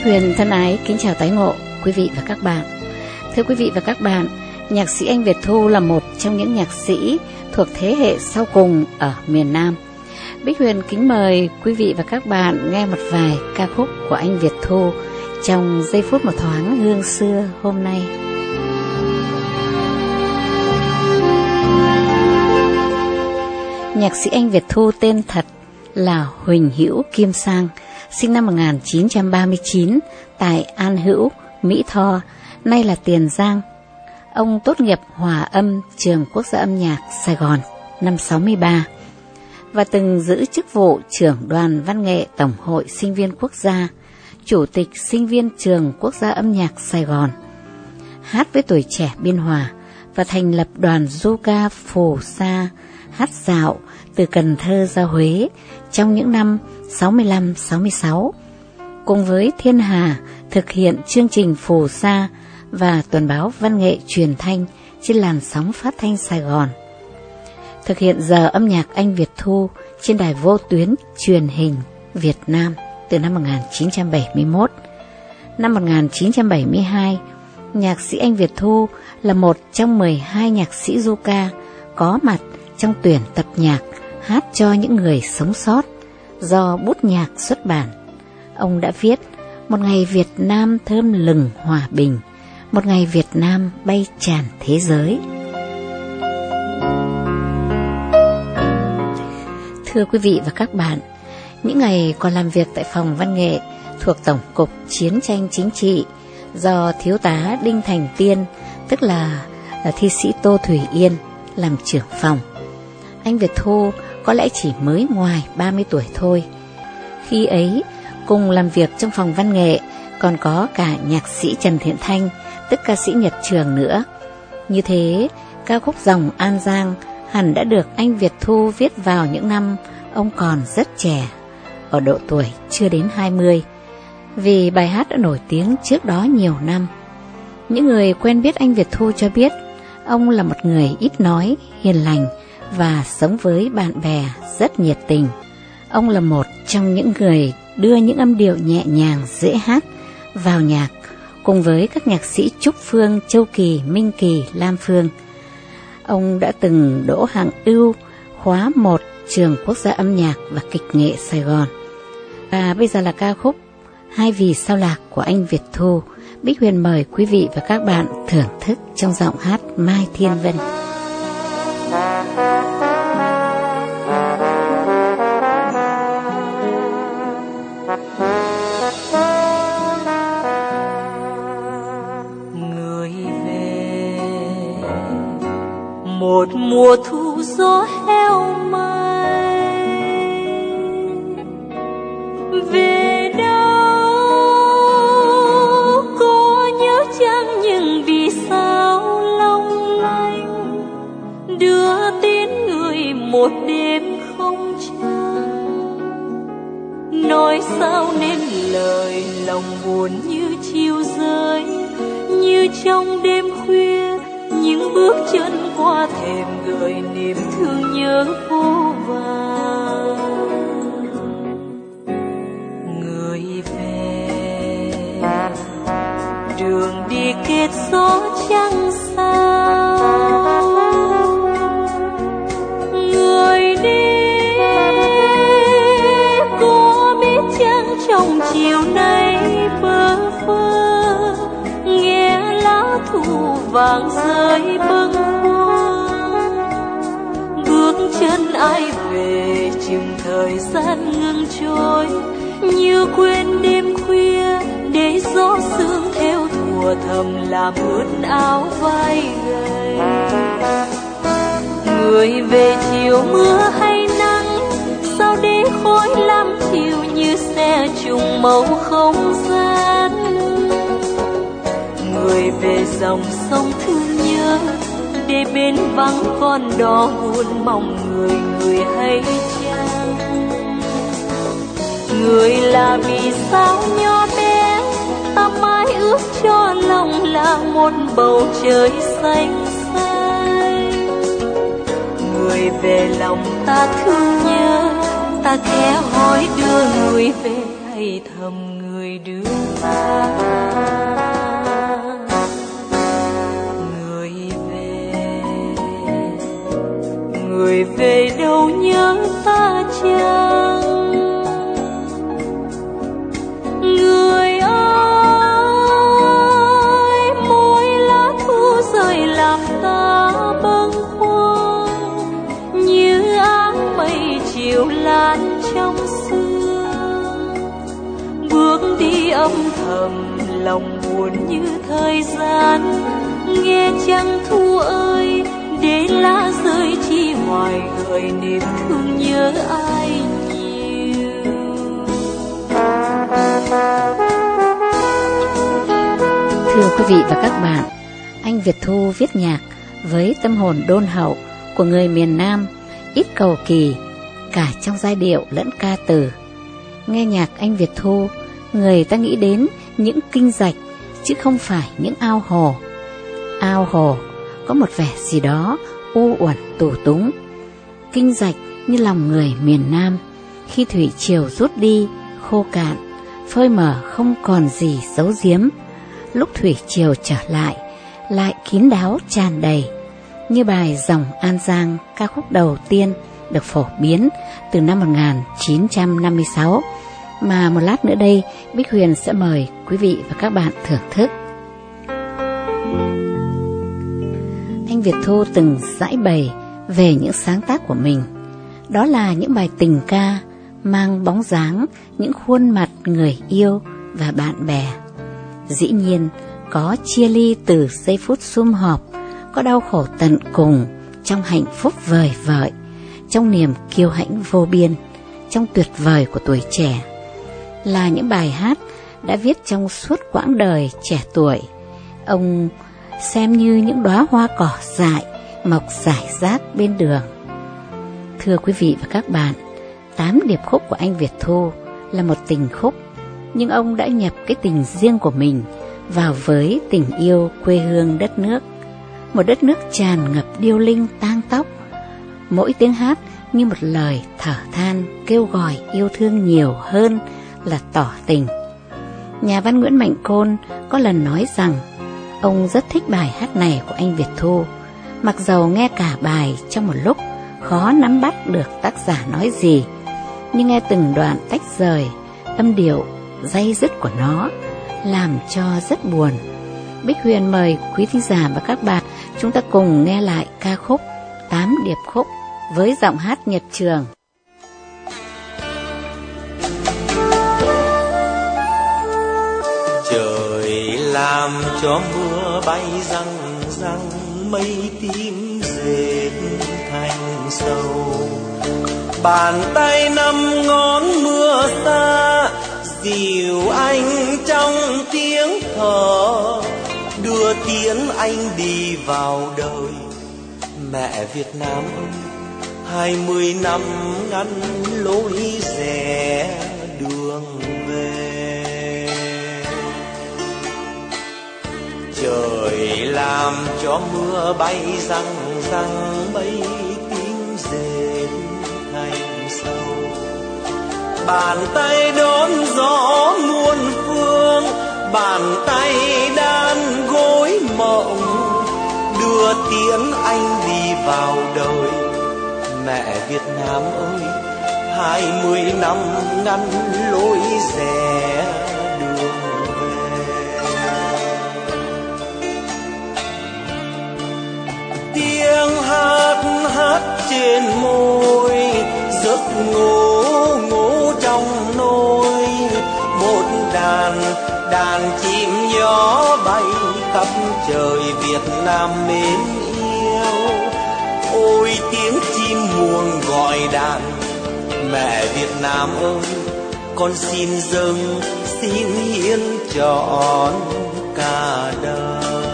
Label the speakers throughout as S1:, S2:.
S1: Huyền thân ái kính chào tái ngộ quý vị và các bạn. Thưa quý vị và các bạn, nhạc sĩ Anh Việt Thu là một trong những nhạc sĩ thuộc thế hệ sau cùng ở miền Nam. Bích Huyền kính mời quý vị và các bạn nghe một vài ca khúc của anh Việt Thu trong giây phút một thoáng hương xưa hôm nay. Nhạc sĩ Anh Việt Thu tên thật là Huỳnh Hữu Kim Sang, sinh năm 1939 tại An Hữu, Mỹ Tho, nay là Tiền Giang. Ông tốt nghiệp hòa âm Trường Quốc gia âm nhạc Sài Gòn năm 63 và từng giữ chức vụ trưởng đoàn văn nghệ Tổng hội Sinh viên Quốc gia, chủ tịch sinh viên Trường Quốc gia âm nhạc Sài Gòn. Hát với tuổi trẻ Biên Hòa và thành lập đoàn du ca Phù Sa hát dạo từ Cần Thơ ra Huế trong những năm 65-66. Cùng với Thiên Hà thực hiện chương trình Phù Sa và tuần báo văn nghệ truyền thanh trên làn sóng phát thanh Sài Gòn. Thực hiện giờ âm nhạc Anh Việt Thu trên đài vô tuyến truyền hình Việt Nam từ năm 1971. Năm 1972, nhạc sĩ Anh Việt Thu là một trong 12 nhạc sĩ du ca có mặt trong tuyển tập nhạc Hát cho những người sống sót do Bút Nhạc xuất bản. Ông đã viết: một ngày Việt Nam thơm lừng hòa bình, một ngày Việt Nam bay tràn thế giới. Thưa quý vị và các bạn, những ngày còn làm việc tại phòng văn nghệ thuộc Tổng cục Chiến tranh Chính trị do Thiếu tá Đinh Thành Tiên, tức là thi sĩ Tô Thủy Yên, làm trưởng phòng, anh Việt Thu có lẽ chỉ mới ngoài 30 tuổi thôi. Khi ấy, cùng làm việc trong phòng văn nghệ còn có cả nhạc sĩ Trần Thiện Thanh, tức ca sĩ Nhật Trường nữa. Như thế, ca khúc Dòng An Giang hẳn đã được anh Việt Thu viết vào những năm ông còn rất trẻ, ở độ tuổi chưa đến 20, vì bài hát đã nổi tiếng trước đó nhiều năm. Những người quen biết anh Việt Thu cho biết ông là một người ít nói, hiền lành và sống với bạn bè rất nhiệt tình. Ông là một trong những người đưa những âm điệu nhẹ nhàng dễ hát vào nhạc cùng với các nhạc sĩ Trúc Phương, Châu Kỳ, Minh Kỳ, Lam Phương. Ông đã từng đỗ hạng ưu khóa 1 Trường Quốc gia âm nhạc và kịch nghệ Sài Gòn. Và bây giờ là ca khúc Hai Vì Sao Lạc của anh Việt Thu. Bích Huyền mời quý vị và các bạn thưởng thức trong giọng hát Mai Thiên Vân.
S2: Người về một mùa thu gió heo mai, về đâu có nhớ chăng nhưng vì sao long lanh đưa tin người một đêm không trăng. Nói sao nên lời lòng buồn như chiều rơi, như trong đêm khuya những bước chân qua thềm gợi niềm thương nhớ vô vàn. Người về đường đi kết gió chẳng sao, người đi có biết chăng trong chiều nay bơ vơ nghe lá thu vàng rơi bâng khuâng. Bước chân ai về chừng thời gian ngừng trôi, như quên đêm khuya để gió sương theo thùa thầm làm ướt áo vai gầy. Người về chiều mưa hay nắng, sao để khói lam chiều như xe trùng màu không gian. Người về dòng sông thương nhớ, để bên vắng con đò buồn mong người hay chăng. Người là vì sao nhỏ bé, ta mãi ước cho lòng là một bầu trời xanh xanh. Người về lòng ta thương nhớ, ta khẽ hỏi đưa người về hay thầm người người đưa ta, người về đâu nhớ ta chăng? Người ơi, mỗi lá thu rơi làm ta bâng khuâng, như áng mây chiều lan trong sương. Bước đi âm thầm lòng buồn như thời gian, nghe chăng thu ơi, để lá rơi chi hoài gợi niềm thương nhớ ai nhiều.
S1: Thưa quý vị và các bạn, anh Việt Thu viết nhạc với tâm hồn đôn hậu của người miền Nam, ít cầu kỳ cả trong giai điệu lẫn ca từ. Nghe nhạc anh Việt Thu, người ta nghĩ đến những kinh rạch chứ không phải những ao hồ. Ao hồ có một vẻ gì đó u uẩn tù túng. Kinh rạch như lòng người miền Nam, khi thủy triều rút đi, khô cạn, phơi mờ không còn gì giấu giếm. Lúc thủy triều trở lại, lại kín đáo tràn đầy. Như bài Dòng An Giang, ca khúc đầu tiên được phổ biến từ năm 1956, mà một lát nữa đây Bích Huyền sẽ mời quý vị và các bạn thưởng thức. Anh Việt Thu từng giải bày về những sáng tác của mình. Đó là những bài tình ca mang bóng dáng những khuôn mặt người yêu và bạn bè. Dĩ nhiên có chia ly từ giây phút sum họp, có đau khổ tận cùng trong hạnh phúc vời vợi, trong niềm kiêu hãnh vô biên, trong tuyệt vời của tuổi trẻ. Là những bài hát đã viết trong suốt quãng đời trẻ tuổi. Ông xem như những đóa hoa cỏ dại mọc rải rác bên đường. Thưa quý vị và các bạn, 8 điệp khúc của anh Việt Thu là một tình khúc, nhưng ông đã nhập cái tình riêng của mình vào với tình yêu quê hương đất nước. Một đất nước tràn ngập điêu linh tang tóc. Mỗi tiếng hát như một lời thở than kêu gọi yêu thương nhiều hơn là tỏ tình. Nhà văn Nguyễn Mạnh Côn có lần nói rằng ông rất thích bài hát này của anh Việt Thu, mặc dầu nghe cả bài trong một lúc khó nắm bắt được tác giả nói gì, nhưng nghe từng đoạn tách rời, âm điệu day dứt của nó làm cho rất buồn. Bích Huyền mời quý thính giả và các bạn chúng ta cùng nghe lại ca khúc 8 điệp khúc với giọng hát Nhật Trường.
S3: Trời làm cho mưa bay răng răng, mây tím dệt thành sầu. Bàn tay năm ngón mưa xa, dìu anh trong tiếng thở, đưa tiễn anh đi vào đời. Mẹ Việt Nam ơi, 20 năm ngăn lối rẽ đường về. Trời làm cho mưa bay răng răng, mây tím dệt thành sầu. Bàn tay đón gió muôn phương, bàn tay đan gối mộng, đưa tiễn anh đi vào đời. Mẹ Việt Nam ơi, 20 năm ngăn lối rẽ đường về. Tiếng hát hát trên môi, giấc ngủ ngủ trong nôi. Một đàn chim gió bay khắp trời Việt Nam mến yêu. Ôi tiếng chim muông gọi đàn, mẹ Việt Nam ơi, con xin dâng xin hiến trọn cả đời.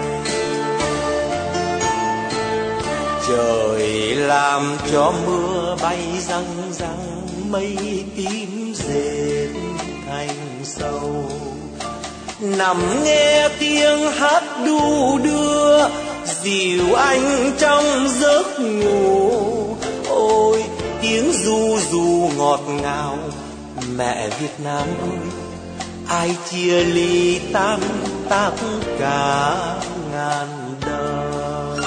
S3: Trời làm cho mưa bay răng răng, mây tím dệt thành sầu. Nằm nghe tiếng hát đu đưa, dìu anh trong giấc ngủ. Ôi tiếng ru ru ngọt ngào, mẹ Việt Nam ơi, ai chia ly tan tác cả ngàn đời.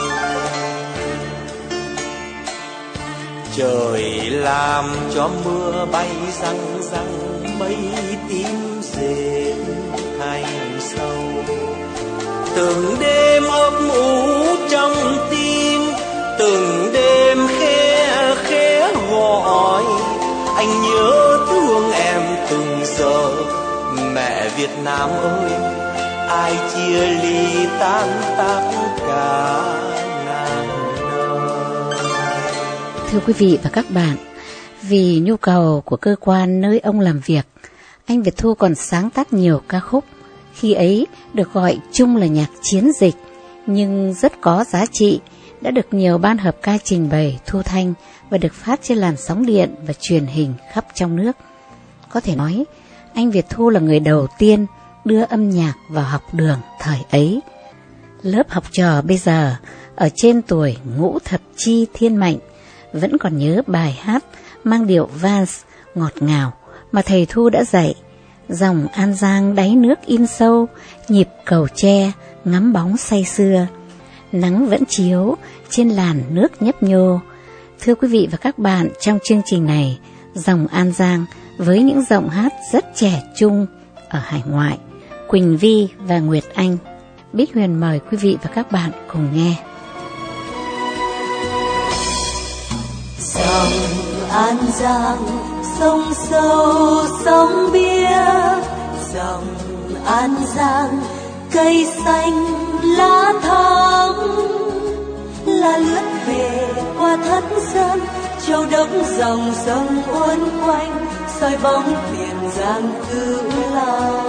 S3: Trời làm cho mưa bay răng răng, mây tím dệt thành sâu. Từng đêm ấp ủ trong tim, từng đêm khe khẽ gọi, anh nhớ thương em từng giờ. Mẹ Việt Nam ơi, ai chia ly tan tác cả ngàn đời.
S1: Thưa quý vị và các bạn, vì nhu cầu của cơ quan nơi ông làm việc, anh Việt Thu còn sáng tác nhiều ca khúc, khi ấy được gọi chung là nhạc chiến dịch, nhưng rất có giá trị, đã được nhiều ban hợp ca trình bày, thu thanh và được phát trên làn sóng điện và truyền hình khắp trong nước. Có thể nói, anh Việt Thu là người đầu tiên đưa âm nhạc vào học đường thời ấy. Lớp học trò bây giờ ở trên tuổi ngũ thập chi thiên mệnh vẫn còn nhớ bài hát mang điệu vals ngọt ngào mà thầy Thu đã dạy. Dòng An Giang đáy nước in sâu, nhịp cầu tre ngắm bóng say sưa. Nắng vẫn chiếu trên làn nước nhấp nhô. Thưa quý vị và các bạn, trong chương trình này, dòng An Giang với những giọng hát rất trẻ trung ở hải ngoại, Quỳnh Vi và Nguyệt Anh. Bích Huyền mời quý vị và các bạn cùng nghe.
S2: Dòng An Giang sông sâu sông biếc, dòng An Giang cây xanh lá thắm, lá lướt về qua thất sơn, châu đốc dòng sông uốn quanh, soi bóng Tiền Giang Cửu Long.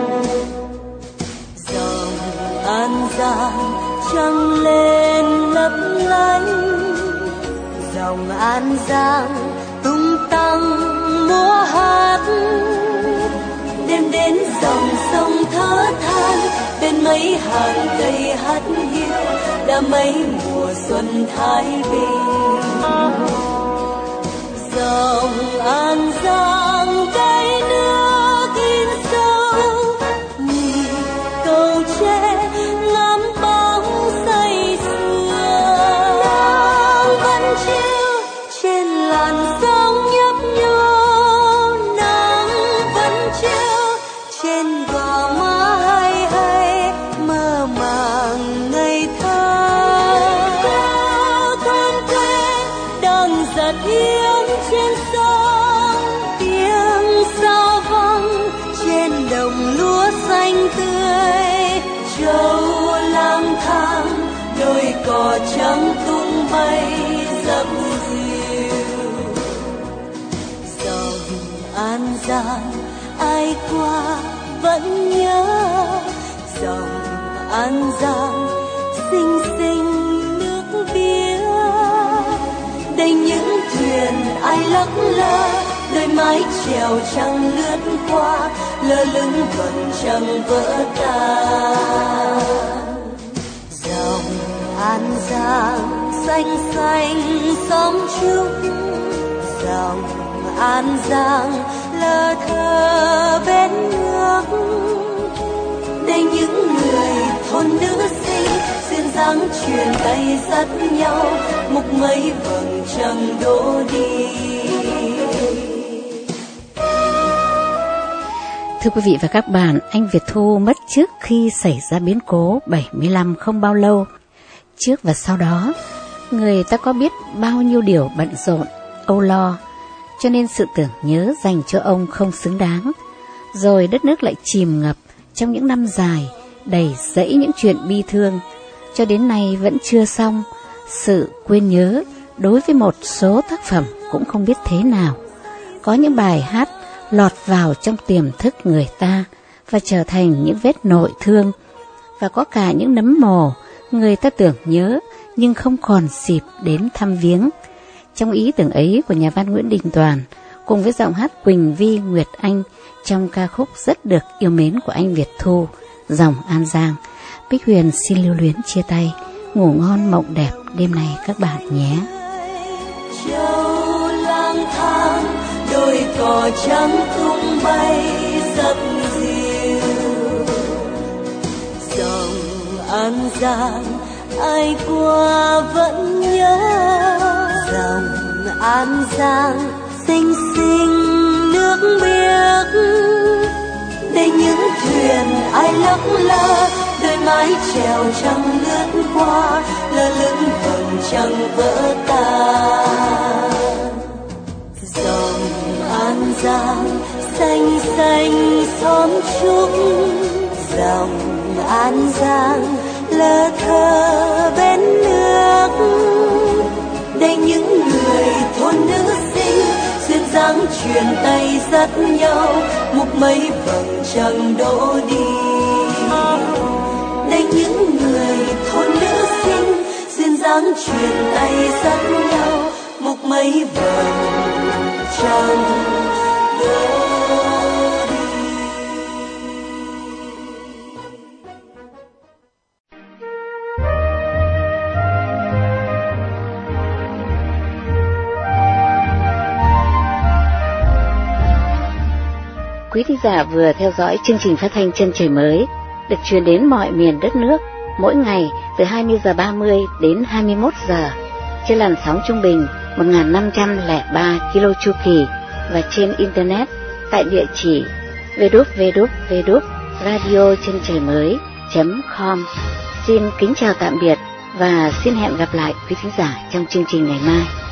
S2: Dòng An Giang trăng lên lấp lánh, dòng An Giang tung tăng múa hát. Đêm đến dòng sông thở than, bên mấy hàng cây hát hiu, đã mấy mùa xuân thái bình. Dòng An Giang cây nước in sâu, nhịp cầu tre ngắm bóng say sưa. Nắng vẫn chiếu trên làn sông nhấp nhô, nắng vẫn chiếu trên gò má hay hay mơ màng ngây thơ. Thôn quê đang giật hiên trên sông, tiếng sao vang trên đồng lúa xanh tươi. Trâu lang thang đôi cò trắng tung bay dập dìu. Dòng An Giang ai qua vẫn nhớ, dòng An Giang xinh xinh nước biếc. Đây những thuyền ai lắc lơ, đôi mái chèo trăng lướt qua, lơ lửng vầng trăng vỡ tan. Dòng An Giang xanh xanh xóm trúc, dòng An Giang lơ thơ bên nước. Đây những người thôn nữ sinh duyên dáng truyền tay dắt nhau, mục mấy vầng trăng đổ đi.
S1: Thưa quý vị và các bạn, anh Việt Thu mất trước khi xảy ra biến cố 75 không bao lâu. Trước và sau đó, người ta có biết bao nhiêu điều bận rộn, âu lo, cho nên sự tưởng nhớ dành cho ông không xứng đáng. Rồi đất nước lại chìm ngập trong những năm dài, đầy rẫy những chuyện bi thương, cho đến nay vẫn chưa xong. Sự quên nhớ đối với một số tác phẩm cũng không biết thế nào. Có những bài hát lọt vào trong tiềm thức người ta và trở thành những vết nội thương, và có cả những nấm mồ người ta tưởng nhớ nhưng không còn dịp đến thăm viếng. Trong ý tưởng ấy của nhà văn Nguyễn Đình Toàn, cùng với giọng hát Quỳnh Vi, Nguyệt Anh trong ca khúc rất được yêu mến của anh Việt Thu, dòng An Giang, Bích Huyền xin lưu luyến chia tay. Ngủ ngon mộng đẹp đêm nay các bạn nhé.
S2: Châu lang thang đôi cò trắng tung bay dập dìu. An Giang ai qua vẫn nhớ. Dòng An Giang xinh xinh nước biếc, để những thuyền ai lấp lơ, đôi mái chèo trăng lướt qua, lơ lửng vầng trăng vỡ tan. Dòng An Giang xanh xanh xóm trúc, dòng An Giang lơ thơ bên nước, để những người thôn nữ sinh duyên dáng truyền tay dắt nhau, múc mấy vầng trăng đổ đi. Để những người thôn nữ sinh duyên dáng truyền tay dắt nhau, múc mấy vầng trăng đổ đi.
S1: Quý thính giả vừa theo dõi chương trình phát thanh Chân Trời Mới được truyền đến mọi miền đất nước mỗi ngày từ 20 giờ 30 đến 21 giờ trên làn sóng trung bình 1503 kilo chu kỳ và trên internet tại địa chỉ www.radiochentrờimới.com. Xin kính chào tạm biệt và xin hẹn gặp lại quý thính giả trong chương trình ngày mai.